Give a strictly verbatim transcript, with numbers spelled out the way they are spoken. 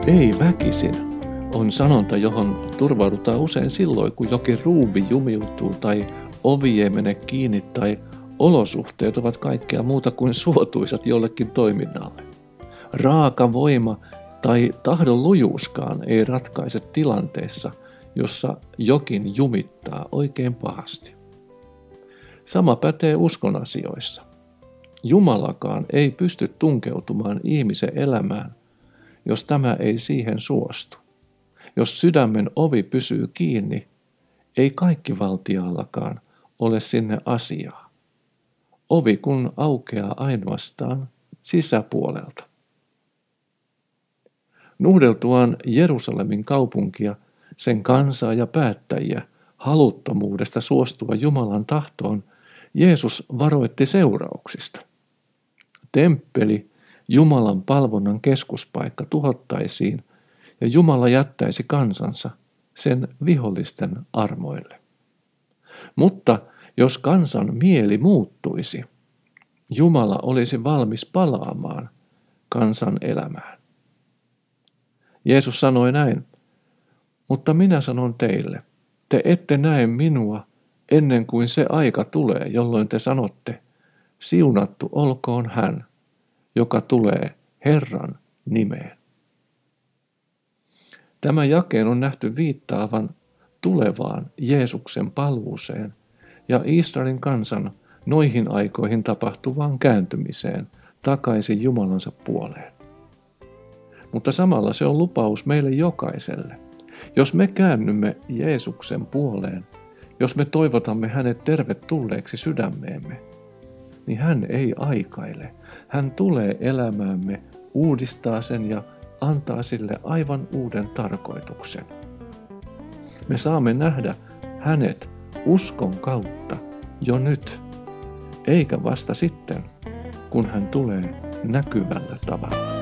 Ei väkisin on sanonta, johon turvaudutaan usein silloin, kun jokin ruuvi jumiutuu tai ovi ei mene kiinni tai olosuhteet ovat kaikkea muuta kuin suotuisat jollekin toiminnalle. Raaka voima tai tahdon lujuuskaan ei ratkaise tilanteessa, jossa jokin jumittaa oikein pahasti. Sama pätee uskon asioissa. Jumalakaan ei pysty tunkeutumaan ihmisen elämään, jos tämä ei siihen suostu. Jos sydämen ovi pysyy kiinni, ei kaikki valtiallakaan ole sinne asiaa. Ovi kun aukeaa ainoastaan sisäpuolelta. Nuhdeltuaan Jerusalemin kaupunkia, sen kansaa ja päättäjiä haluttomuudesta suostua Jumalan tahtoon, Jeesus varoitti seurauksista. Temppeli, Jumalan palvonnan keskuspaikka, tuhottaisiin ja Jumala jättäisi kansansa sen vihollisten armoille. Mutta jos kansan mieli muuttuisi, Jumala olisi valmis palaamaan kansan elämään. Jeesus sanoi näin, mutta minä sanon teille, te ette näe minua ennen kuin se aika tulee, jolloin te sanotte, siunattu olkoon hän, joka tulee Herran nimeen. Tämä jakeen on nähty viittaavan tulevaan Jeesuksen paluuseen ja Israelin kansan noihin aikoihin tapahtuvaan kääntymiseen takaisin Jumalansa puoleen. Mutta samalla se on lupaus meille jokaiselle. Jos me käännymme Jeesuksen puoleen, jos me toivotamme hänet tervetulleeksi sydämeemme, niin hän ei aikaile. Hän tulee elämäämme, uudistaa sen ja antaa sille aivan uuden tarkoituksen. Me saamme nähdä hänet uskon kautta jo nyt, eikä vasta sitten, kun hän tulee näkyvällä tavalla.